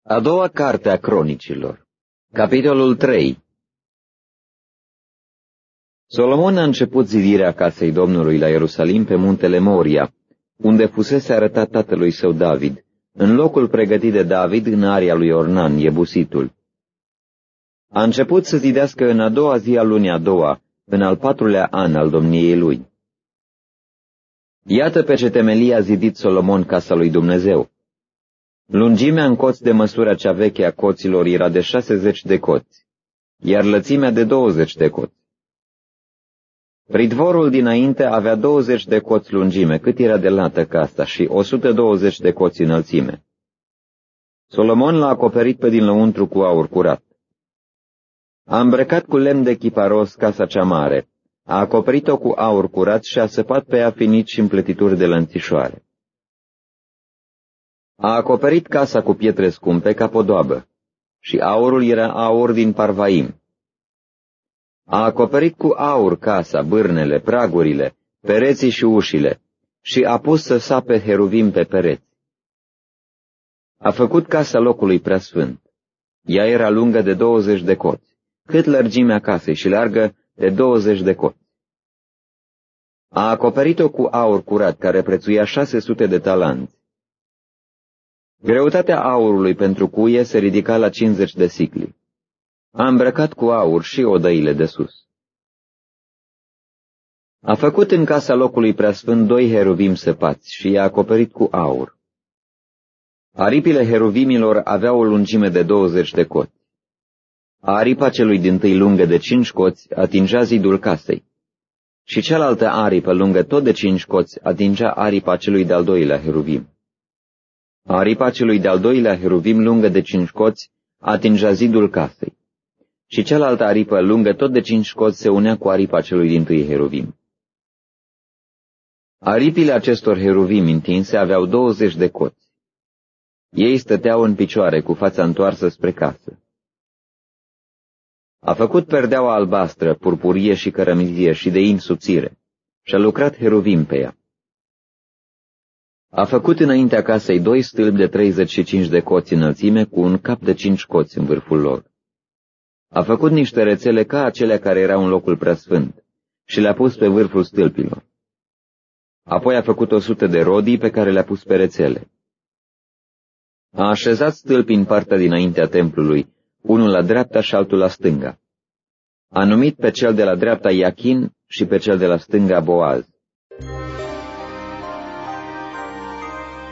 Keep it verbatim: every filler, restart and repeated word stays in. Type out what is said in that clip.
A doua carte a Cronicilor, capitolul trei. Solomon a început zidirea casei Domnului la Ierusalim pe muntele Moria, unde fusese arătat tatălui său David, în locul pregătit de David în aria lui Ornan, Iebusitul. A început să zidească în a doua zi a lunii a doua, în al patrulea an al domniei lui. Iată pe ce temelie a zidit Solomon casa lui Dumnezeu. Lungimea în coți de măsura cea veche a coților era de șasezeci de coți, iar lățimea de douăzeci de coți. Pridvorul dinainte avea douăzeci de coți lungime, cât era de lată casa, și o sută douăzeci de coți înălțime. Solomon l-a acoperit pe din lăuntru cu aur curat. A îmbrăcat cu lemn de chiparos casa cea mare, a acoperit-o cu aur curat și a săpat pe ea finici și împletituri de lănțișoare. A acoperit casa cu pietre scumpe ca podoabă, și aurul era aur din Parvaim. A acoperit cu aur casa, bârnele, pragurile, pereții și ușile, și a pus să sape heruvim pe pereți. A făcut casa locului preasfânt. Ea era lungă de douăzeci de coți, cât lărgimea casei, și largă de douăzeci de coți. A acoperit-o cu aur curat, care prețuia șase sute de talanți. Greutatea aurului pentru cuie se ridica la cincizeci de sicli. A îmbrăcat cu aur și odăile de sus. A făcut în casa locului preasfânt doi heruvim săpați și i-a acoperit cu aur. Aripile heruvimilor aveau o lungime de douăzeci de coți. Aripa celui dintâi lungă de cinci coți atingea zidul casei, și cealaltă aripă lungă tot de cinci coți atingea aripa celui de-al doilea heruvim. Aripa celui de-al doilea heruvim lungă de cinci coți atingea zidul casei, și cealaltă aripă lungă tot de cinci coți se unea cu aripa celui dintâi heruvim. Aripile acestor heruvim întinse aveau douăzeci de coți. Ei stăteau în picioare cu fața întoarsă spre casă. A făcut perdeaua albastră, purpurie și cărămizie și de in subțire și a lucrat heruvim pe ea. A făcut înaintea casei doi stâlpi de treizeci și cinci de coți înălțime cu un cap de cinci coți în vârful lor. A făcut niște rețele ca acelea care erau în locul preasfânt și le-a pus pe vârful stâlpilor. Apoi a făcut o sută de rodii pe care le-a pus pe rețele. A așezat stâlpii în partea dinaintea templului, unul la dreapta și altul la stânga. A numit pe cel de la dreapta Iachin și pe cel de la stânga Boaz.